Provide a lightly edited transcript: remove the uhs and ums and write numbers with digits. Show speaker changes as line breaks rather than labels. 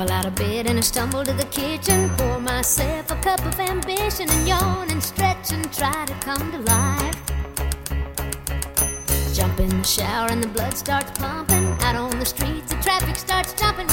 Scramble out of bed and I stumble to the kitchen, pour myself a cup of ambition and yawn and stretch and try to come to life. Jump in the shower and the blood starts pumping. Out on the streets the traffic starts jumping.